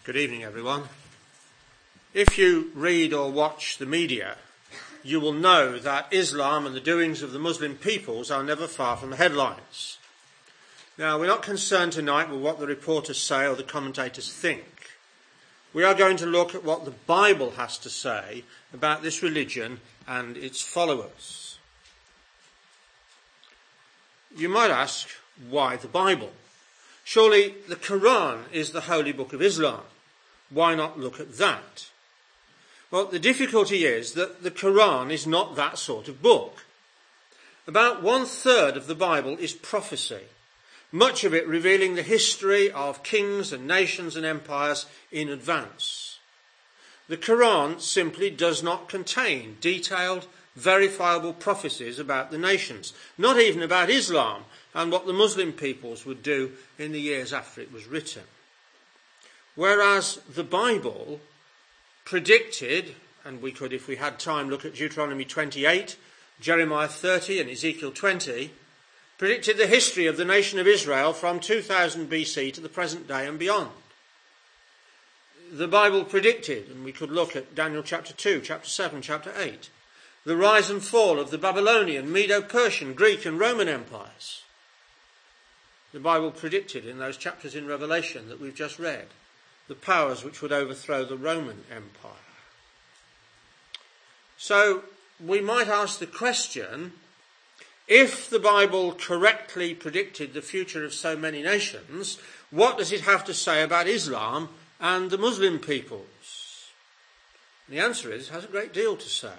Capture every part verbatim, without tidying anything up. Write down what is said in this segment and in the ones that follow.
Good evening, everyone. If you read or watch the media, you will know that Islam and the doings of the Muslim peoples are never far from the headlines. Now, we're not concerned tonight with what the reporters say or the commentators think. We are going to look at what the Bible has to say about this religion and its followers. You might ask, why the Bible? Surely the Quran is the holy book of Islam. Why not look at that? Well, the difficulty is that the Quran is not that sort of book. About one third of the Bible is prophecy, much of it revealing the history of kings and nations and empires in advance. The Quran simply does not contain detailed, verifiable prophecies about the nations, not even about Islam and what the Muslim peoples would do in the years after it was written. Whereas the Bible predicted, and we could, if we had time, look at Deuteronomy twenty-eight, Jeremiah thirty and Ezekiel twenty, predicted the history of the nation of Israel from two thousand B C to the present day and beyond. The Bible predicted, and we could look at Daniel chapter two, chapter seven, chapter eight, the rise and fall of the Babylonian, Medo-Persian, Greek and Roman empires. The Bible predicted in those chapters in Revelation that we've just read the powers which would overthrow the Roman Empire. So we might ask the question, if the Bible correctly predicted the future of so many nations, what does it have to say about Islam and the Muslim peoples? And the answer is, it has a great deal to say.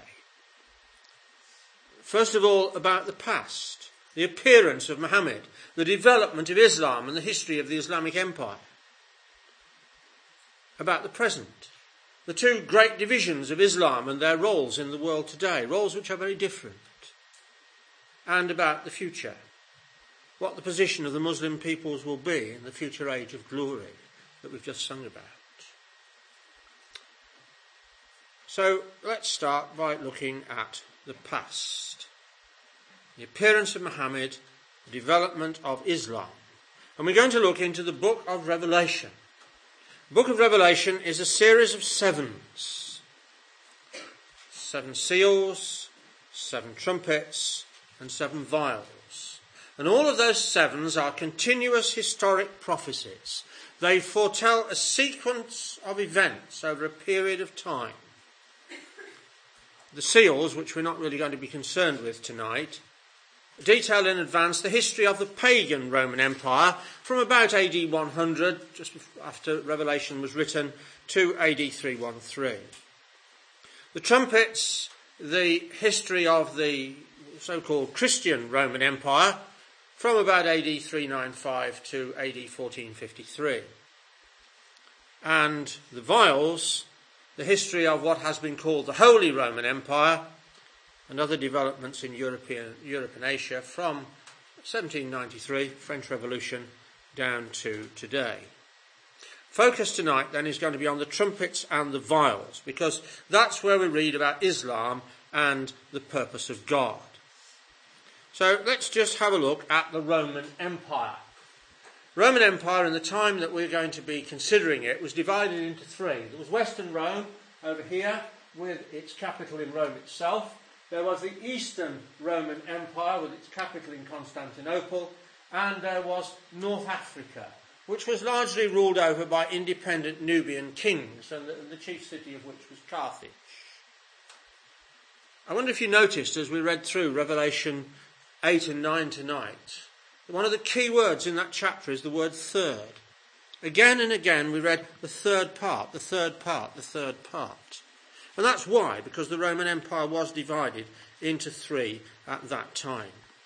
First of all, about the past, the appearance of Muhammad, the development of Islam and the history of the Islamic Empire. About the present, the two great divisions of Islam and their roles in the world today, roles which are very different. And about the future, what the position of the Muslim peoples will be in the future age of glory that we've just sung about. So let's start by looking at the past. The appearance of Muhammad, the development of Islam. And we're going to look into the book of Revelation. The book of Revelation is a series of sevens. Seven seals, seven trumpets, and seven vials. And all of those sevens are continuous historic prophecies. They foretell a sequence of events over a period of time. The seals, which we're not really going to be concerned with tonight, detail in advance the history of the pagan Roman Empire from about A D one hundred, just after Revelation was written, to A D three thirteen. The trumpets, the history of the so-called Christian Roman Empire from about A D three ninety-five to A D fourteen fifty-three. And the vials, the history of what has been called the Holy Roman Empire and other developments in European, Europe and Asia from seventeen ninety-three, French Revolution, down to today. Focus tonight then is going to be on the trumpets and the vials, because that's where we read about Islam and the purpose of God. So let's just have a look at the Roman Empire. Roman Empire, in the time that we're going to be considering it, was divided into three. There was Western Rome over here, with its capital in Rome itself. There was the Eastern Roman Empire with its capital in Constantinople, and there was North Africa, which was largely ruled over by independent Nubian kings, and the, the chief city of which was Carthage. I wonder if you noticed as we read through Revelation eight and nine tonight, one of the key words in that chapter is the word third. Again and again we read the third part, the third part, the third part. And that's why, because the Roman Empire was divided into three at that time.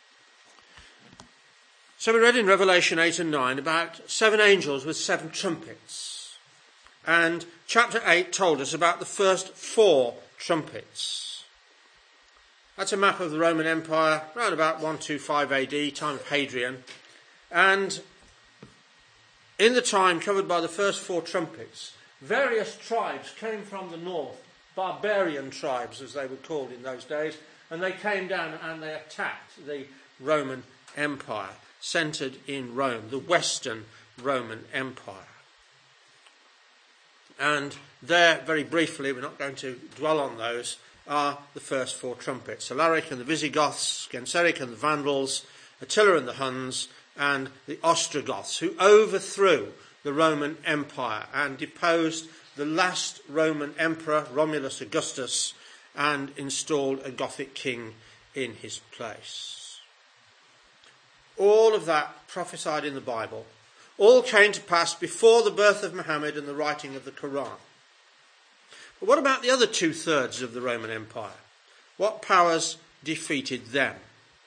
So we read in Revelation eight and nine about seven angels with seven trumpets. And chapter eight told us about the first four trumpets. That's a map of the Roman Empire around about one twenty-five A D, time of Hadrian. And in the time covered by the first four trumpets, various tribes came from the north, barbarian tribes as they were called in those days, and they came down and they attacked the Roman Empire, centred in Rome, the Western Roman Empire. And there, very briefly, we're not going to dwell on those, are the first four trumpets. Alaric and the Visigoths, Genseric and the Vandals, Attila and the Huns, and the Ostrogoths, who overthrew the Roman Empire and deposed the last Roman emperor, Romulus Augustus, and installed a Gothic king in his place. All of that prophesied in the Bible, all came to pass before the birth of Muhammad and the writing of the Quran. But what about the other two-thirds of the Roman Empire? What powers defeated them?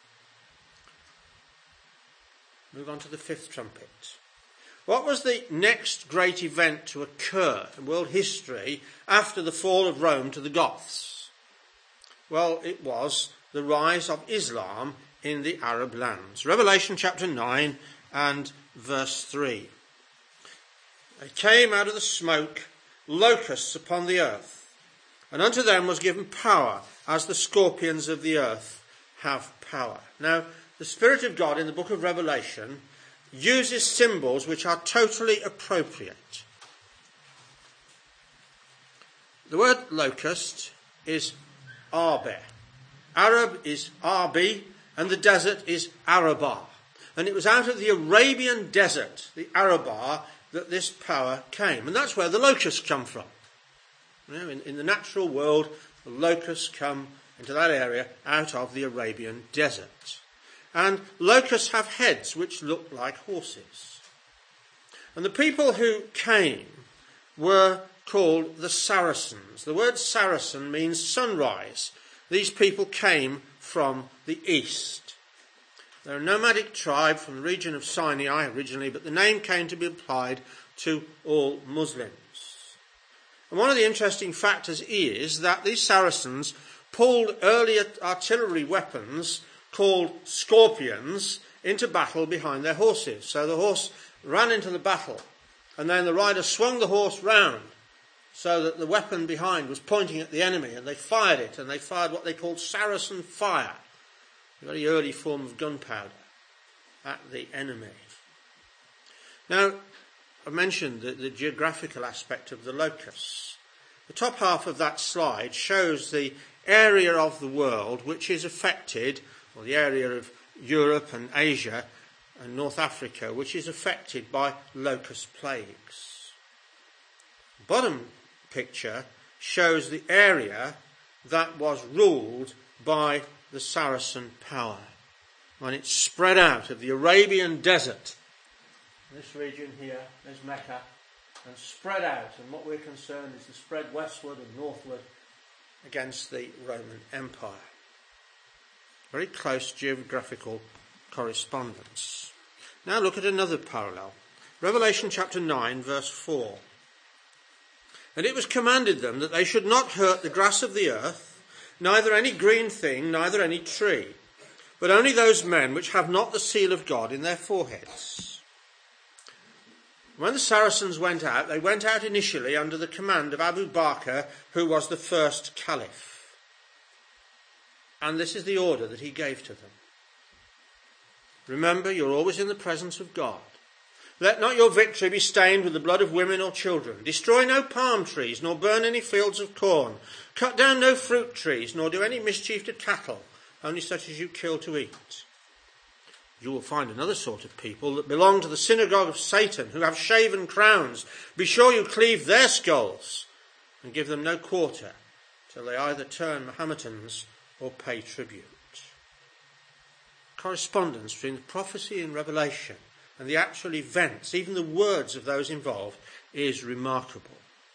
Move on to the fifth trumpet. What was the next great event to occur in world history after the fall of Rome to the Goths? Well, it was the rise of Islam in the Arab lands. Revelation chapter nine and verse three. They came out of the smoke, locusts upon the earth, and unto them was given power, as the scorpions of the earth have power. Now, the Spirit of God in the book of Revelation uses symbols which are totally appropriate. The word locust is arbe. Arab is Arbi, and the desert is Arabah. And it was out of the Arabian desert, the Arabah, that this power came. And that's where the locusts come from. You know, in, in the natural world, the locusts come into that area out of the Arabian desert. And locusts have heads which look like horses. And the people who came were called the Saracens. The word Saracen means sunrise. These people came from the east. They're a nomadic tribe from the region of Sinai originally, but the name came to be applied to all Muslims. And one of the interesting factors is that these Saracens pulled early artillery weapons called scorpions into battle behind their horses. So the horse ran into the battle, and then the rider swung the horse round so that the weapon behind was pointing at the enemy, and they fired it, and they fired what they called Saracen fire, a very early form of gunpowder, at the enemy. Now, I mentioned the, the geographical aspect of the locusts. The top half of that slide shows the area of the world which is affected, or the area of Europe and Asia and North Africa, which is affected by locust plagues. The bottom picture shows the area that was ruled by the Saracen power when it spread out of the Arabian desert. This region here is Mecca, and spread out, and what we're concerned is the spread westward and northward against the Roman Empire. Very close geographical correspondence. Now look at another parallel. Revelation chapter nine, verse four. And it was commanded them that they should not hurt the grass of the earth, neither any green thing, neither any tree, but only those men which have not the seal of God in their foreheads. When the Saracens went out, they went out initially under the command of Abu Bakr, who was the first caliph. And this is the order that he gave to them. Remember, you're always in the presence of God. Let not your victory be stained with the blood of women or children. Destroy no palm trees, nor burn any fields of corn. Cut down no fruit trees, nor do any mischief to cattle, only such as you kill to eat. You will find another sort of people that belong to the synagogue of Satan, who have shaven crowns. Be sure you cleave their skulls, and give them no quarter, till they either turn Mohammedans or pay tribute. Correspondence between the prophecy in Revelation and the actual events, even the words of those involved, is remarkable.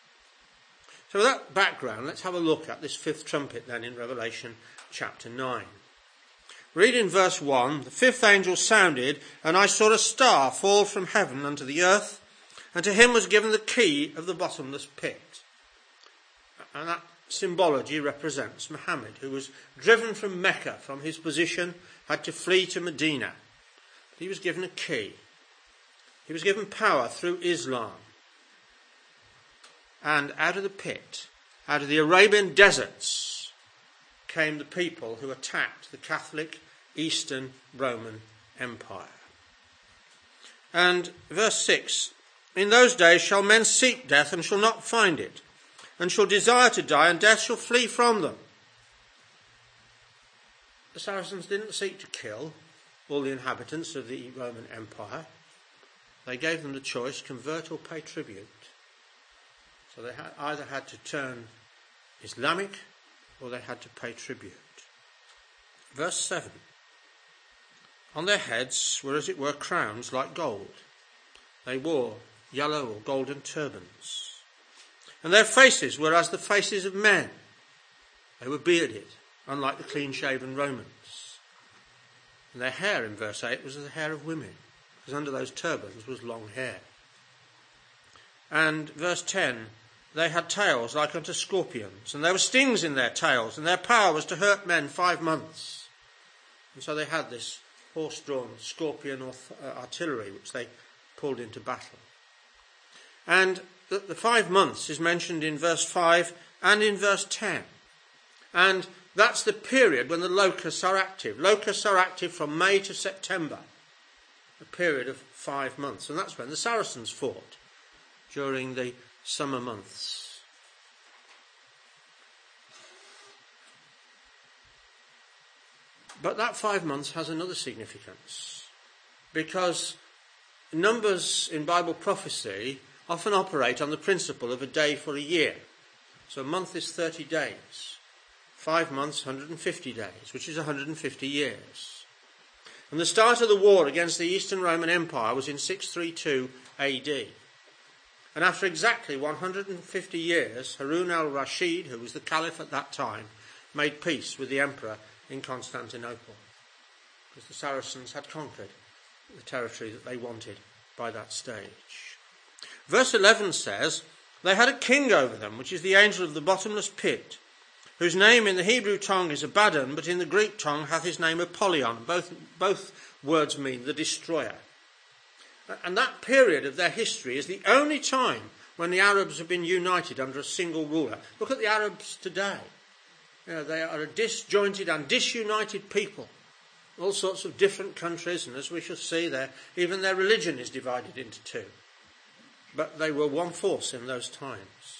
So with that background, let's have a look at this fifth trumpet then in Revelation chapter nine. Read in verse one, the fifth angel sounded, and I saw a star fall from heaven unto the earth, and to him was given the key of the bottomless pit. And that symbology represents Muhammad, who was driven from Mecca, from his position, had to flee to Medina. He was given a key. He was given power through Islam. And out of the pit, out of the Arabian deserts, came the people who attacked the Catholic Eastern Roman Empire. And verse six In those days shall men seek death and shall not find it, and shall desire to die, and death shall flee from them. The Saracens didn't seek to kill all the inhabitants of the Roman Empire. They gave them the choice, convert or pay tribute. So they had, either had to turn Islamic or they had to pay tribute. Verse seven. On their heads were as it were crowns like gold. They wore yellow or golden turbans. And their faces were as the faces of men. They were bearded, unlike the clean-shaven Romans. And their hair, in verse eight, was the hair of women, because under those turbans was long hair. And verse ten, they had tails like unto scorpions, and there were stings in their tails, and their power was to hurt men five months. And so they had this horse-drawn scorpion or uh, artillery, which they pulled into battle. And the, the five months is mentioned in verse five and in verse ten. And that's the period when the locusts are active. Locusts are active from May to September, a period of five months. And that's when the Saracens fought, during the summer months. But that five months has another significance, because numbers in Bible prophecy often operate on the principle of a day for a year. So a month is thirty days. Five months, one hundred fifty days, which is one hundred fifty years. And the start of the war against the Eastern Roman Empire was in six thirty-two A D. And after exactly one hundred fifty years, Harun al-Rashid, who was the caliph at that time, made peace with the emperor in Constantinople, because the Saracens had conquered the territory that they wanted by that stage. Verse eleven says, they had a king over them, which is the angel of the bottomless pit, whose name in the Hebrew tongue is Abaddon, but in the Greek tongue hath his name Apollyon. Both, both words mean the destroyer. And that period of their history is the only time when the Arabs have been united under a single ruler. Look at the Arabs today. You know, they are a disjointed and disunited people. All sorts of different countries, and as we shall see there, even their religion is divided into two. But they were one force in those times.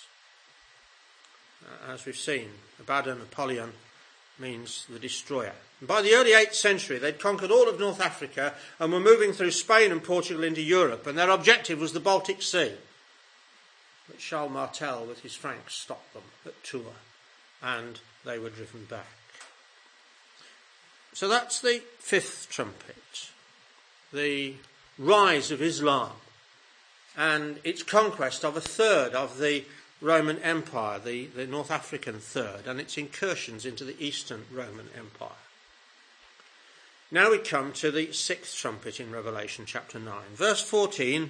As we've seen, Abaddon, Apollyon, means the destroyer. And by the early eighth century, they'd conquered all of North Africa and were moving through Spain and Portugal into Europe, and their objective was the Baltic Sea. But Charles Martel, with his Franks, stopped them at Tours, and they were driven back. So that's the fifth trumpet, the rise of Islam, and its conquest of a third of the Roman Empire, the, the North African third, and its incursions into the Eastern Roman Empire. Now we come to the sixth trumpet in Revelation chapter nine. Verse fourteen,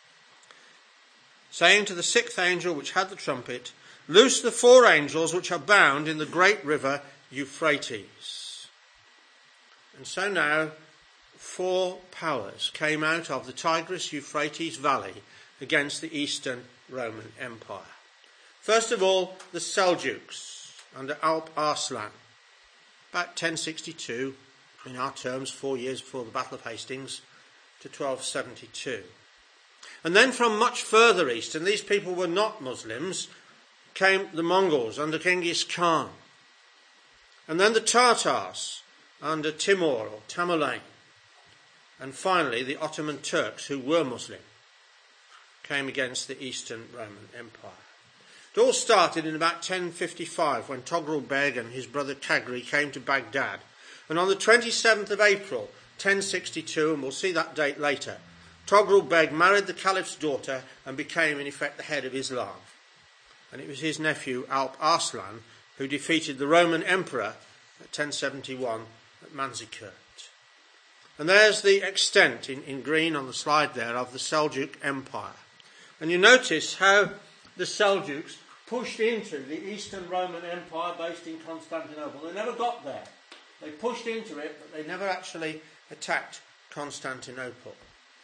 saying to the sixth angel which had the trumpet, loose the four angels which are bound in the great river Euphrates. And so now four powers came out of the Tigris-Euphrates valley against the Eastern Roman Empire. First of all, the Seljuks under Alp Arslan, about ten sixty-two, in our terms, four years before the Battle of Hastings, to twelve seventy-two. And then from much further east, and these people were not Muslims, came the Mongols under Genghis Khan. And then the Tartars under Timur or Tamerlane. And finally, the Ottoman Turks, who were Muslim, came against the Eastern Roman Empire. It all started in about ten fifty-five when Toghrul Beg and his brother Kagri came to Baghdad. And on the twenty-seventh of April, ten sixty-two, and we'll see that date later, Toghrul Beg married the Caliph's daughter and became in effect the head of Islam. And it was his nephew Alp Arslan who defeated the Roman Emperor at ten seventy-one at Manzikert. And there's the extent in, in green on the slide there of the Seljuk Empire. And you notice how the Seljuks pushed into the Eastern Roman Empire based in Constantinople. They never got there. They pushed into it, but they never actually attacked Constantinople.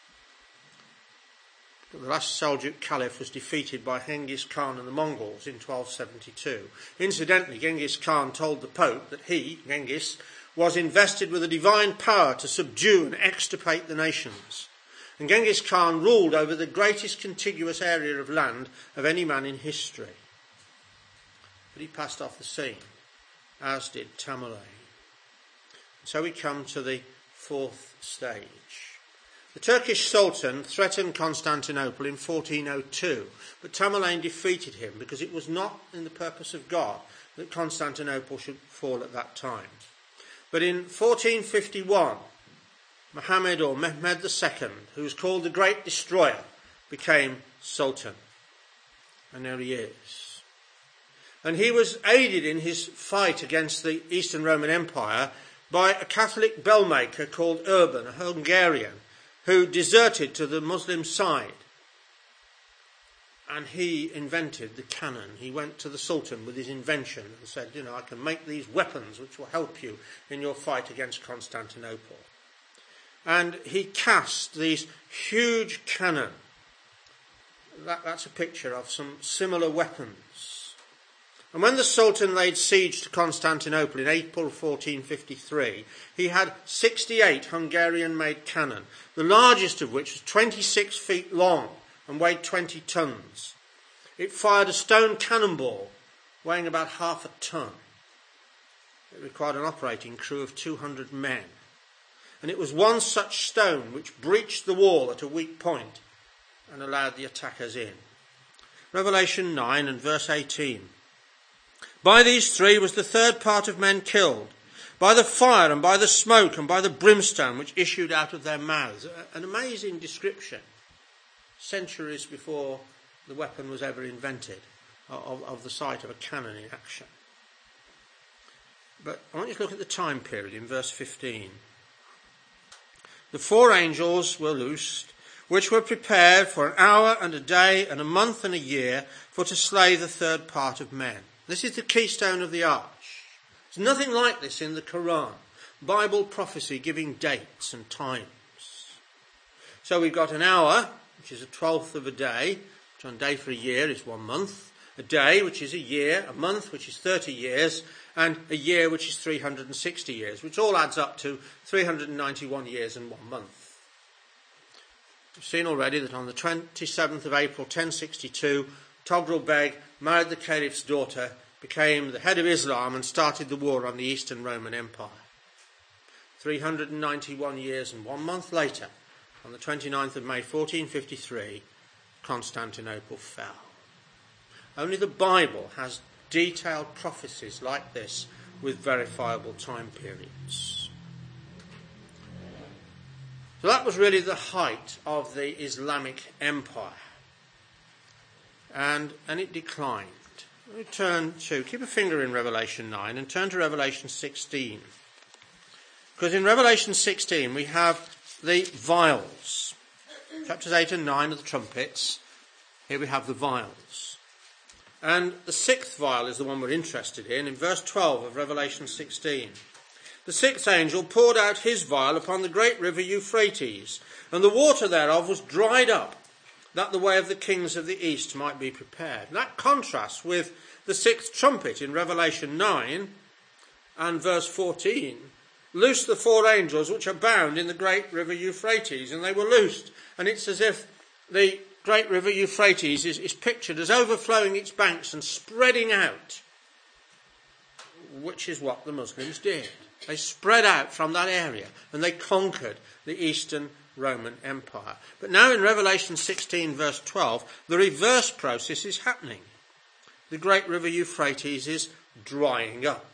But the last Seljuk Caliph was defeated by Genghis Khan and the Mongols in twelve seventy-two. Incidentally, Genghis Khan told the Pope that he, Genghis, was invested with a divine power to subdue and extirpate the nations. And Genghis Khan ruled over the greatest contiguous area of land of any man in history. But he passed off the scene, as did Tamerlane. So we come to the fourth stage. The Turkish Sultan threatened Constantinople in fourteen oh two, but Tamerlane defeated him because it was not in the purpose of God that Constantinople should fall at that time. But in fourteen fifty-one, Muhammad or Mehmed the Second, who was called the Great Destroyer, became Sultan. And there he is. And he was aided in his fight against the Eastern Roman Empire by a Catholic bellmaker called Urban, a Hungarian, who deserted to the Muslim side. And he invented the cannon. He went to the Sultan with his invention and said, you know, I can make these weapons which will help you in your fight against Constantinople. And he cast these huge cannon. That, that's a picture of some similar weapons. And when the Sultan laid siege to Constantinople in April fourteen fifty-three, he had sixty-eight Hungarian-made cannon, the largest of which was twenty-six feet long and weighed twenty tons. It fired a stone cannonball weighing about half a ton. It required an operating crew of two hundred men. And it was one such stone which breached the wall at a weak point and allowed the attackers in. Revelation nine and verse eighteen. By these three was the third part of men killed, by the fire and by the smoke and by the brimstone which issued out of their mouths. An amazing description, centuries before the weapon was ever invented, of, of the sight of a cannon in action. But I want you to look at the time period in verse fifteen. The four angels were loosed, which were prepared for an hour and a day and a month and a year for to slay the third part of men. This is the keystone of the arch. There's nothing like this in the Quran. Bible prophecy giving dates and times. So we've got an hour, which is a twelfth of a day, which on a day for a year is one month. A day, which is a year. A month, which is thirty years. And a year, which is three hundred sixty years, which all adds up to three hundred ninety-one years and one month. We've seen already that on the twenty-seventh of April, ten sixty-two, Toghrul Beg married the Caliph's daughter, became the head of Islam and started the war on the Eastern Roman Empire. three hundred ninety-one years and one month later, on the twenty-ninth of May, fourteen fifty-three, Constantinople fell. Only the Bible has detailed prophecies like this with verifiable time periods. So that was really the height of the Islamic Empire. And, and it declined. We turn to, keep a finger in Revelation nine and turn to Revelation sixteen. Because in Revelation sixteen we have the vials. Chapters eight and nine are the trumpets. Here we have the vials. And the sixth vial is the one we're interested in, in verse twelve of Revelation sixteen. The sixth angel poured out his vial upon the great river Euphrates, and the water thereof was dried up, that the way of the kings of the east might be prepared. And that contrasts with the sixth trumpet in Revelation nine and verse fourteen. Loose the four angels which are bound in the great river Euphrates, and they were loosed. And it's as if the great river Euphrates is, is pictured as overflowing its banks and spreading out, which is what the Muslims did. They spread out from that area and they conquered the Eastern Roman Empire. But now in Revelation sixteen verse twelve, the reverse process is happening. The great river Euphrates is drying up.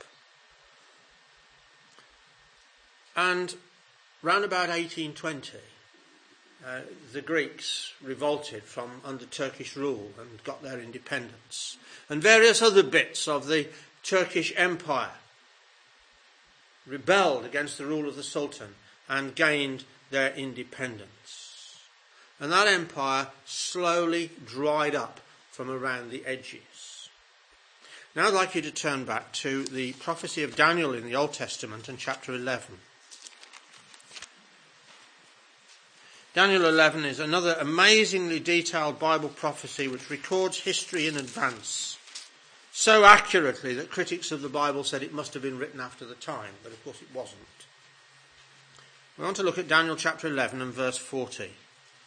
And round about eighteen twenty, Uh, the Greeks revolted from under Turkish rule and got their independence. And various other bits of the Turkish Empire rebelled against the rule of the Sultan and gained their independence. And that empire slowly dried up from around the edges. Now I'd like you to turn back to the prophecy of Daniel in the Old Testament and chapter eleven. Daniel eleven is another amazingly detailed Bible prophecy which records history in advance so accurately that critics of the Bible said it must have been written after the time, but of course it wasn't. We want to look at Daniel chapter eleven and verse forty.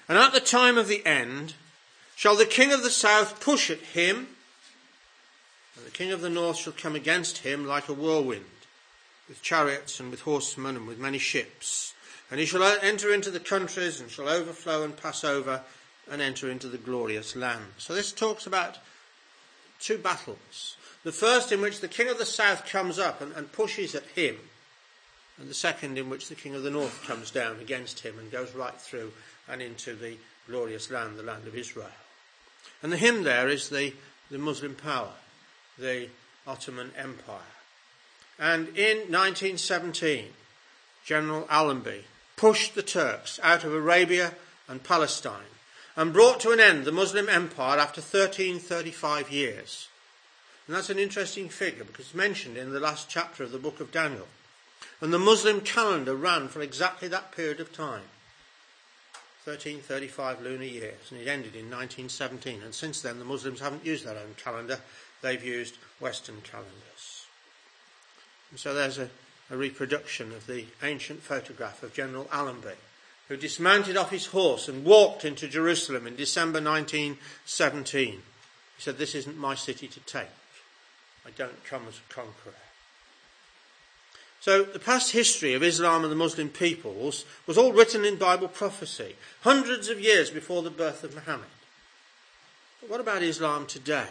And at the time of the end shall the king of the south push at him, and the king of the north shall come against him like a whirlwind, with chariots and with horsemen and with many ships. And he shall enter into the countries and shall overflow and pass over and enter into the glorious land. So this talks about two battles. The first in which the king of the south comes up and, and pushes at him, and the second in which the king of the north comes down against him and goes right through and into the glorious land, the land of Israel. And the hymn there is the, the Muslim power, the Ottoman Empire. And in nineteen seventeen, General Allenby pushed the Turks out of Arabia and Palestine and brought to an end the Muslim Empire after thirteen thirty-five years. And that's an interesting figure because it's mentioned in the last chapter of the book of Daniel. And the Muslim calendar ran for exactly that period of time, thirteen thirty-five lunar years, and it ended in nineteen seventeen. And since then the Muslims haven't used their own calendar, they've used Western calendars. And so there's a, a reproduction of the ancient photograph of General Allenby, who dismounted off his horse and walked into Jerusalem in December nineteen seventeen. He said, "This isn't my city to take. I don't come as a conqueror." So the past history of Islam and the Muslim peoples was all written in Bible prophecy, hundreds of years before the birth of Muhammad. But what about Islam today?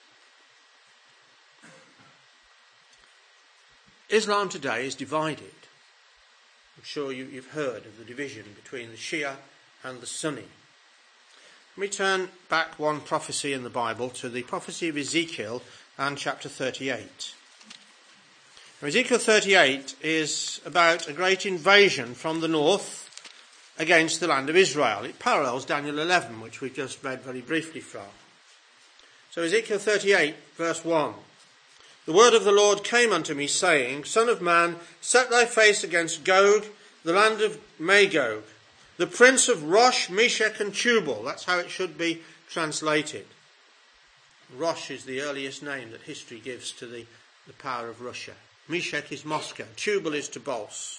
Islam today is divided. I'm sure you, you've heard of the division between the Shia and the Sunni. Let me turn back one prophecy in the Bible to the prophecy of Ezekiel and chapter thirty-eight. Now, Ezekiel thirty-eight is about a great invasion from the north against the land of Israel. It parallels Daniel eleven, which we've just read very briefly from. So Ezekiel thirty-eight, verse one. The word of the Lord came unto me, saying, Son of man, set thy face against Gog, the land of Magog, the prince of Rosh, Meshech, and Tubal. That's how it should be translated. Rosh is the earliest name that history gives to the, the power of Russia. Meshech is Moscow. Tubal is Tobolsk.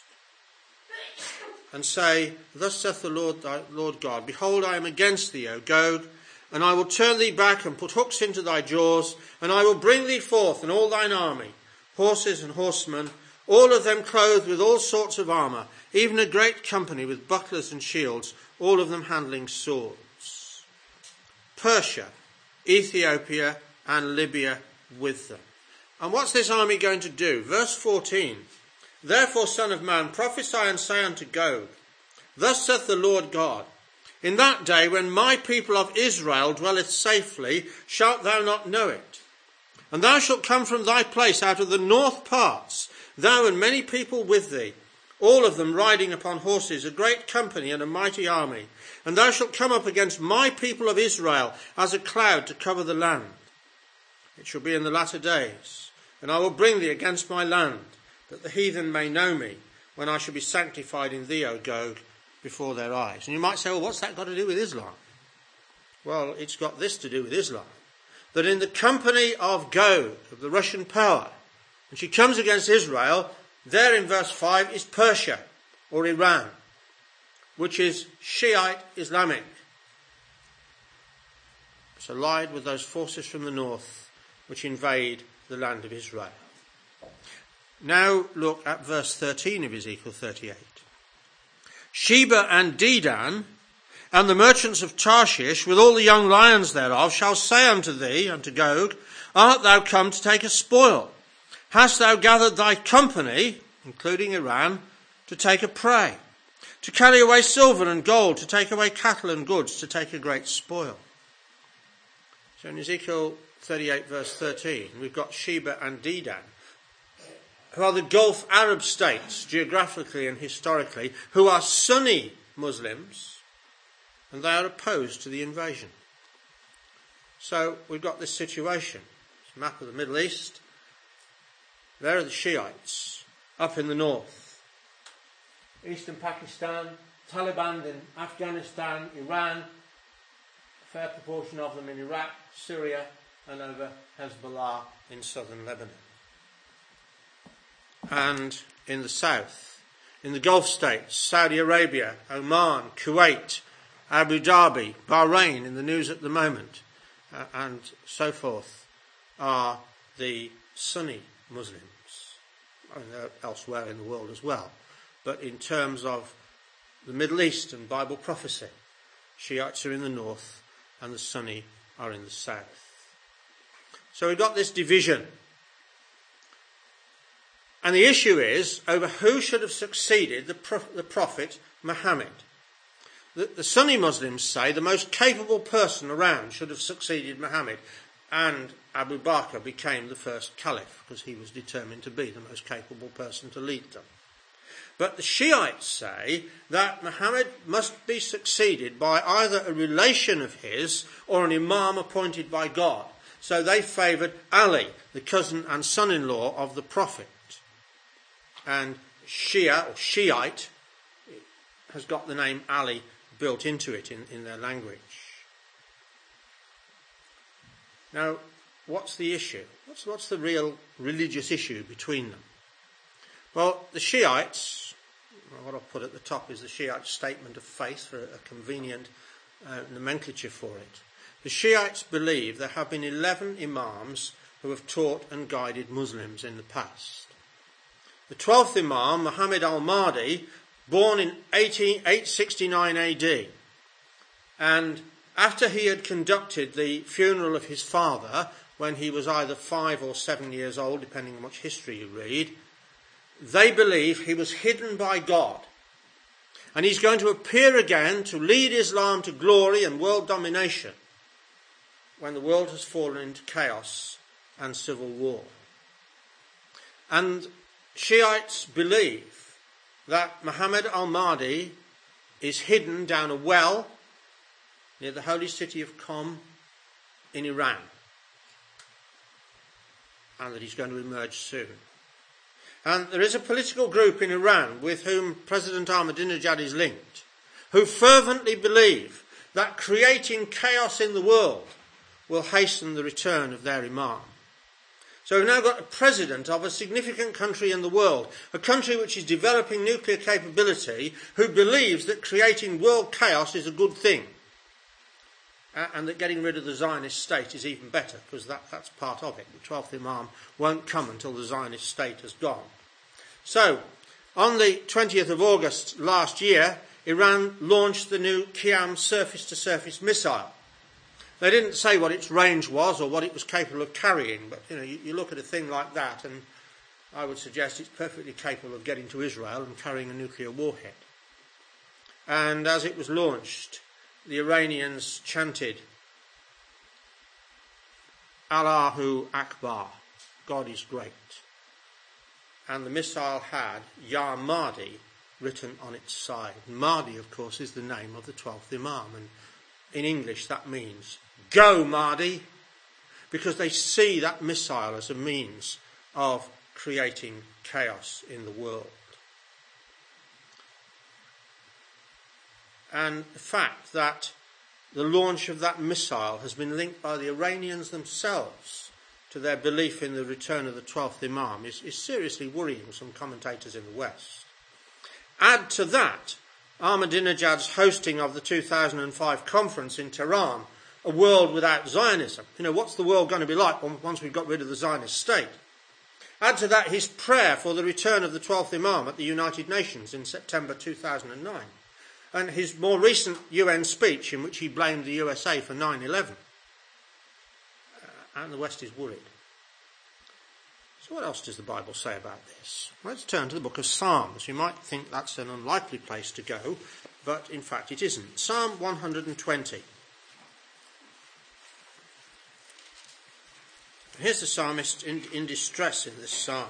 And say, Thus saith the Lord, thy Lord God, Behold, I am against thee, O Gog, and I will turn thee back and put hooks into thy jaws, and I will bring thee forth and all thine army, horses and horsemen, all of them clothed with all sorts of armour, even a great company with bucklers and shields, all of them handling swords. Persia, Ethiopia, and Libya with them. And what's this army going to do? Verse fourteen. Therefore, son of man, prophesy and say unto Gog, Thus saith the Lord God, In that day when my people of Israel dwelleth safely, shalt thou not know it. And thou shalt come from thy place out of the north parts, thou and many people with thee, all of them riding upon horses, a great company and a mighty army. And thou shalt come up against my people of Israel as a cloud to cover the land. It shall be in the latter days, and I will bring thee against my land, that the heathen may know me, when I shall be sanctified in thee, O Gog, before their eyes. And you might say, well, what's that got to do with Islam? Well, it's got this to do with Islam. That in the company of Gog, of the Russian power, when she comes against Israel, there in verse five is Persia, or Iran, which is Shiite Islamic. It's allied with those forces from the north which invade the land of Israel. Now look at verse thirteen of Ezekiel thirty-eight. Sheba and Dedan, and the merchants of Tarshish, with all the young lions thereof, shall say unto thee, unto Gog, Art thou come to take a spoil? Hast thou gathered thy company, including Iran, to take a prey, to carry away silver and gold, to take away cattle and goods, to take a great spoil? So in Ezekiel thirty-eight verse thirteen, we've got Sheba and Dedan, who are the Gulf Arab states, geographically and historically, who are Sunni Muslims, and they are opposed to the invasion. So we've got this situation. It's a map of the Middle East. There are the Shiites, up in the north. Eastern Pakistan, Taliban in Afghanistan, Iran, a fair proportion of them in Iraq, Syria, and over Hezbollah in southern Lebanon. And in the south, in the Gulf states, Saudi Arabia, Oman, Kuwait, Abu Dhabi, Bahrain in the news at the moment, uh, and so forth, are the Sunni Muslims. I mean, they're elsewhere in the world as well. But in terms of the Middle East and Bible prophecy, Shiites are in the north and the Sunni are in the south. So we've got this division. And the issue is over who should have succeeded the, pro- the Prophet Muhammad. The, the Sunni Muslims say the most capable person around should have succeeded Muhammad, and Abu Bakr became the first caliph because he was determined to be the most capable person to lead them. But the Shiites say that Muhammad must be succeeded by either a relation of his or an imam appointed by God. So they favoured Ali, the cousin and son-in-law of the Prophet. And Shia, or Shiite, has got the name Ali built into it in, in their language. Now, what's the issue? What's, what's the real religious issue between them? Well, the Shiites, what I'll put at the top is the Shiite statement of faith for a convenient uh, nomenclature for it. The Shiites believe there have been eleven imams who have taught and guided Muslims in the past. The twelfth Imam, Muhammad al-Mahdi, born in eight sixty-nine A D, and after he had conducted the funeral of his father when he was either five or seven years old, depending on which history you read, they believe he was hidden by God. And he's going to appear again to lead Islam to glory and world domination when the world has fallen into chaos and civil war. And Shiites believe that Muhammad al-Mahdi is hidden down a well near the holy city of Qom in Iran, and that he's going to emerge soon. And there is a political group in Iran with whom President Ahmadinejad is linked, who fervently believe that creating chaos in the world will hasten the return of their Imam. So we've now got a president of a significant country in the world, a country which is developing nuclear capability, who believes that creating world chaos is a good thing, uh, and that getting rid of the Zionist state is even better, because that, that's part of it. The twelfth Imam won't come until the Zionist state has gone. So, on the twentieth of August last year, Iran launched the new Qiyam surface-to-surface missile. They didn't say what its range was or what it was capable of carrying, but you know, you, you look at a thing like that and I would suggest it's perfectly capable of getting to Israel and carrying a nuclear warhead. And as it was launched, the Iranians chanted, Allahu Akbar, God is great. And the missile had Ya Mahdi written on its side. Mahdi, of course, is the name of the twelfth Imam, and in English that means go Mahdi, because they see that missile as a means of creating chaos in the world. And the fact that the launch of that missile has been linked by the Iranians themselves to their belief in the return of the twelfth Imam is, is seriously worrying some commentators in the West. Add to that Ahmadinejad's hosting of the two thousand five conference in Tehran, a world without Zionism. You know, what's the world going to be like once we've got rid of the Zionist state? Add to that his prayer for the return of the twelfth Imam at the United Nations in September two thousand nine, and his more recent U N speech in which he blamed the U S A for nine eleven. Uh, and the West is worried. So what else does the Bible say about this? Let's turn to the book of Psalms. You might think that's an unlikely place to go, but in fact it isn't. Psalm one hundred twenty. Here's the psalmist in, in distress in this psalm.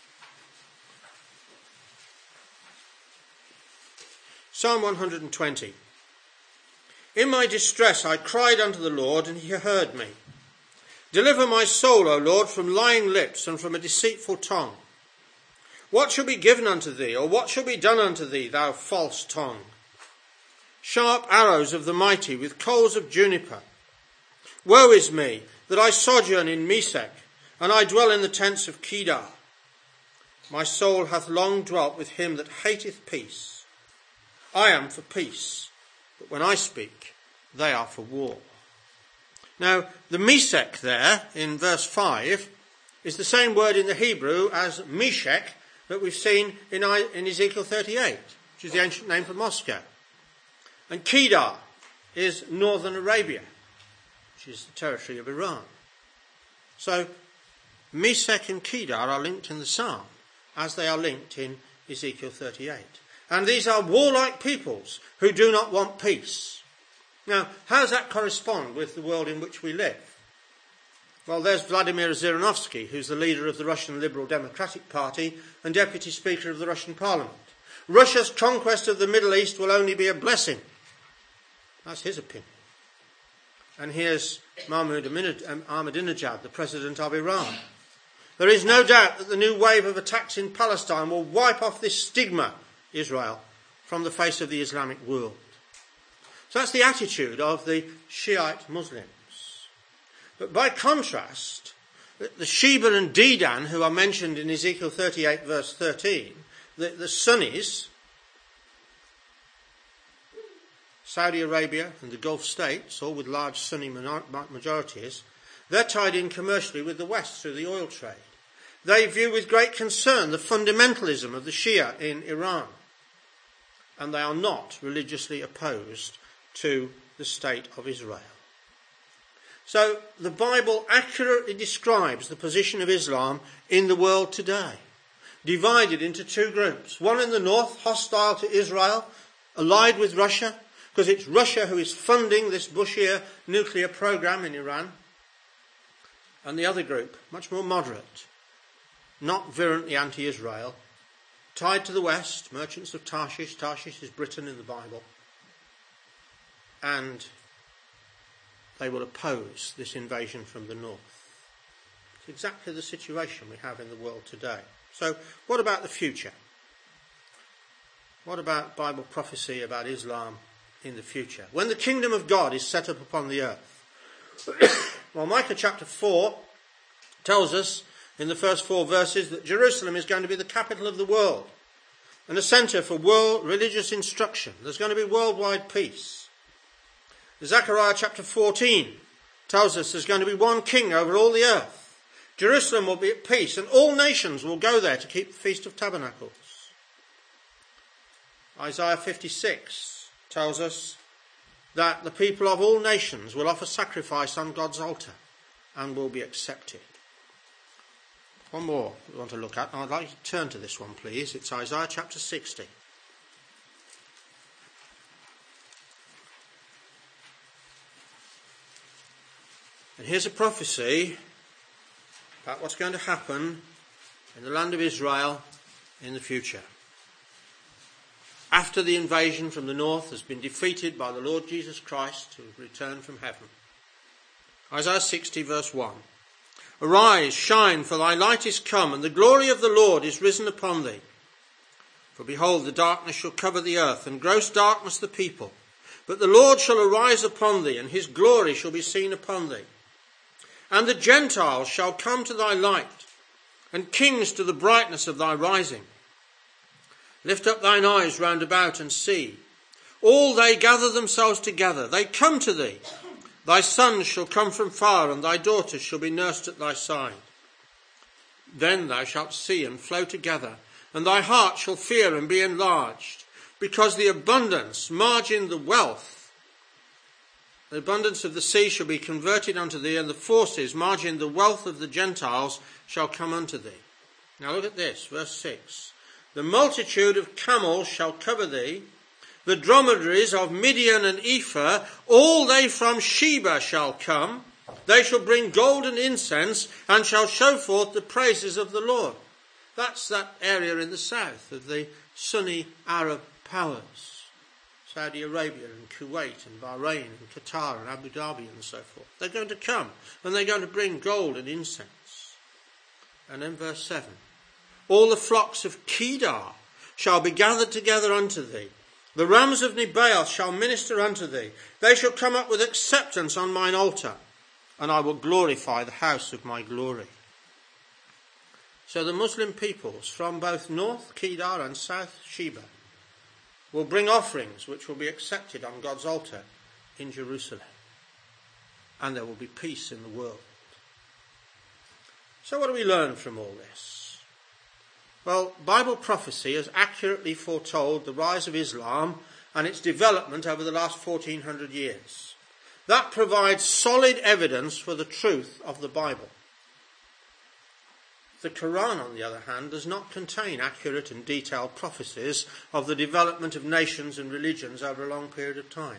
Psalm one hundred twenty. In my distress I cried unto the Lord, and he heard me. Deliver my soul, O Lord, from lying lips and from a deceitful tongue. What shall be given unto thee, or what shall be done unto thee, thou false tongue? Sharp arrows of the mighty with coals of juniper. Woe is me, that I sojourn in Mesech, and I dwell in the tents of Kedar. My soul hath long dwelt with him that hateth peace. I am for peace, but when I speak, they are for war. Now, the Meshech there in verse five is the same word in the Hebrew as Meshech that we've seen in Ezekiel thirty-eight, which is the ancient name for Moscow. And Kedar is northern Arabia, which is the territory of Iran. So Meshech and Kedar are linked in the psalm as they are linked in Ezekiel thirty-eight. And these are warlike peoples who do not want peace. Now, how does that correspond with the world in which we live? Well, there's Vladimir Zhirinovsky, who's the leader of the Russian Liberal Democratic Party and Deputy Speaker of the Russian Parliament. Russia's conquest of the Middle East will only be a blessing. That's his opinion. And here's Mahmoud Ahmadinejad, the president of Iran. There is no doubt that the new wave of attacks in Palestine will wipe off this stigma, Israel, from the face of the Islamic world. So that's the attitude of the Shiite Muslims. But by contrast, the Sheba and Dedan, who are mentioned in Ezekiel thirty-eight verse thirteen, the, the Sunnis, Saudi Arabia and the Gulf states, all with large Sunni majorities, they're tied in commercially with the West through the oil trade. They view with great concern the fundamentalism of the Shia in Iran, and they are not religiously opposed to the state of Israel. So the Bible accurately describes the position of Islam in the world today, divided into two groups. One in the north, hostile to Israel, allied with Russia, because it's Russia who is funding this Bushir nuclear program in Iran. And the other group, much more moderate, not virulently anti-Israel, tied to the West, merchants of Tarshish. Tarshish is Britain in the Bible. And they will oppose this invasion from the north. It's exactly the situation we have in the world today. So what about the future? What about Bible prophecy about Islam in the future? When the kingdom of God is set up upon the earth. Well, Micah chapter four tells us in the first four verses that Jerusalem is going to be the capital of the world and a centre for world religious instruction. There's going to be worldwide peace. Zechariah chapter fourteen tells us there's going to be one king over all the earth. Jerusalem will be at peace and all nations will go there to keep the Feast of Tabernacles. Isaiah fifty-six tells us that the people of all nations will offer sacrifice on God's altar and will be accepted. One more we want to look at. I'd like you to turn to this one, please. It's Isaiah chapter sixty. And here's a prophecy about what's going to happen in the land of Israel in the future. After the invasion from the north has been defeated by the Lord Jesus Christ, who has returned from heaven. Isaiah sixty verse one. Arise, shine, for thy light is come, and the glory of the Lord is risen upon thee. For behold, the darkness shall cover the earth, and gross darkness the people. But the Lord shall arise upon thee, and his glory shall be seen upon thee. And the Gentiles shall come to thy light, and kings to the brightness of thy rising. Lift up thine eyes round about and see. All they gather themselves together, they come to thee. Thy sons shall come from far, and thy daughters shall be nursed at thy side. Then thou shalt see and flow together, and thy heart shall fear and be enlarged, because the abundance margin the wealth. The abundance of the sea shall be converted unto thee, and the forces margin the wealth of the Gentiles shall come unto thee. Now look at this, verse six. The multitude of camels shall cover thee, the dromedaries of Midian and Ephah, all they from Sheba shall come. They shall bring gold and incense, and shall show forth the praises of the Lord. That's that area in the south of the Sunni Arab powers. Saudi Arabia and Kuwait and Bahrain and Qatar and Abu Dhabi and so forth. They're going to come and they're going to bring gold and incense. And then verse seven. All the flocks of Kedar shall be gathered together unto thee. The rams of Nebaioth shall minister unto thee. They shall come up with acceptance on mine altar, and I will glorify the house of my glory. So the Muslim peoples from both North Kedar and South Sheba will bring offerings which will be accepted on God's altar in Jerusalem. And there will be peace in the world. So what do we learn from all this? Well, Bible prophecy has accurately foretold the rise of Islam and its development over the last fourteen hundred years. That provides solid evidence for the truth of the Bible. The Quran, on the other hand, does not contain accurate and detailed prophecies of the development of nations and religions over a long period of time.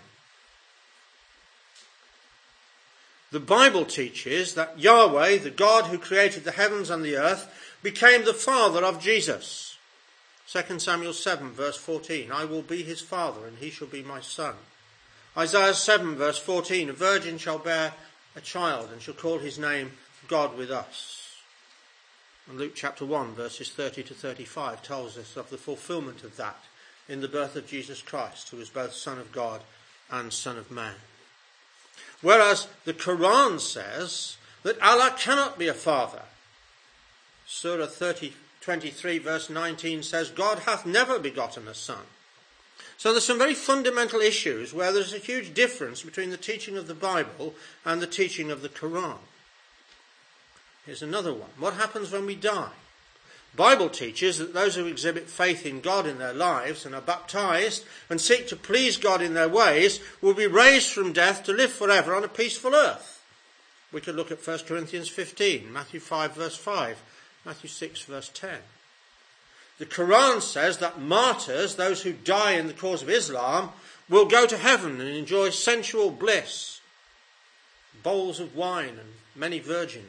The Bible teaches that Yahweh, the God who created the heavens and the earth, became the father of Jesus. Second Samuel seven, verse fourteen, I will be his father, and he shall be my son. Isaiah seven, verse fourteen, a virgin shall bear a child, and shall call his name God with us. And Luke chapter one, verses thirty to thirty-five, tells us of the fulfillment of that in the birth of Jesus Christ, who was both Son of God and Son of Man. Whereas the Quran says that Allah cannot be a father. Surah thirty, twenty-three, verse nineteen says, God hath never begotten a son. So there's some very fundamental issues where there's a huge difference between the teaching of the Bible and the teaching of the Quran. Here's another one. What happens when we die? Bible teaches that those who exhibit faith in God in their lives and are baptized and seek to please God in their ways will be raised from death to live forever on a peaceful earth. We could look at First Corinthians fifteen, Matthew five, verse five, Matthew six, verse ten. The Quran says that martyrs, those who die in the cause of Islam, will go to heaven and enjoy sensual bliss, bowls of wine and many virgins.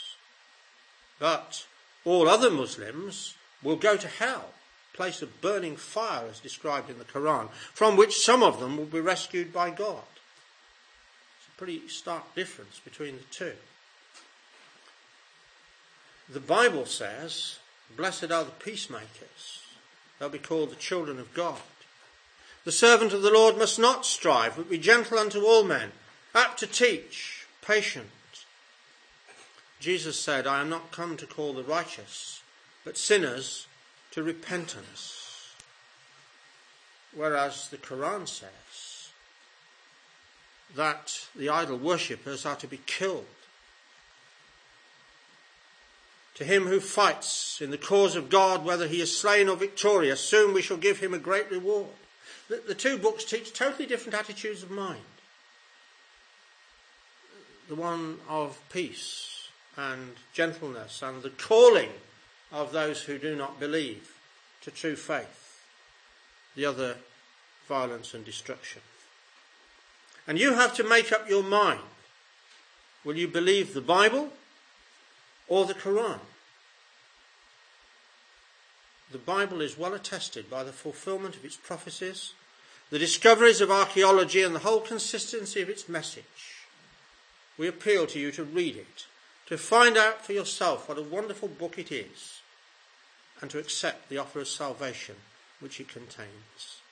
But all other Muslims will go to hell, a place of burning fire as described in the Quran, from which some of them will be rescued by God. It's a pretty stark difference between the two. The Bible says, blessed are the peacemakers. They'll be called the children of God. The servant of the Lord must not strive, but be gentle unto all men, apt to teach, patient. Jesus said, I am not come to call the righteous, but sinners to repentance. Whereas the Quran says that the idol worshippers are to be killed. To him who fights in the cause of God, whether he is slain or victorious, soon we shall give him a great reward. The, the two books teach totally different attitudes of mind. The one of peace and gentleness and the calling of those who do not believe to true faith. The other, violence and destruction. And you have to make up your mind. Will you believe the Bible or the Quran? The Bible is well attested by the fulfillment of its prophecies, the discoveries of archaeology, and the whole consistency of its message. We appeal to you to read it, to find out for yourself what a wonderful book it is, and to accept the offer of salvation which it contains.